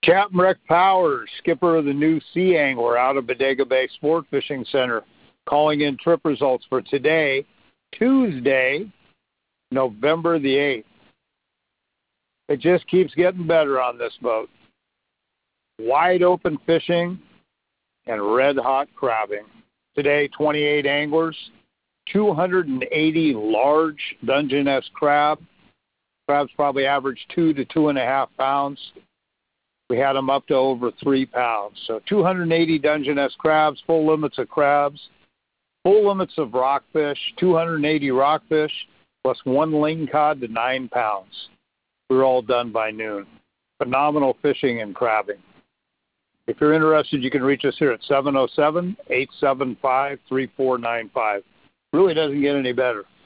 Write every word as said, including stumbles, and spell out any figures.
Captain Rick Powers, skipper of the new Sea Angler out of Bodega Bay Sport Fishing Center, calling in trip results for today, Tuesday, November the eighth. It just keeps getting better on this boat. Wide open fishing and red hot crabbing. Today, twenty-eight anglers, two hundred eighty large Dungeness crab. Crabs probably average two to two and a half pounds. We had them up to over three pounds. So two hundred eighty Dungeness crabs, full limits of crabs, full limits of rockfish, two hundred eighty rockfish, plus one lingcod to nine pounds. We were all done by noon. Phenomenal fishing and crabbing. If you're interested, you can reach us here at seven oh seven, eight seven five, three four nine five. Really doesn't get any better.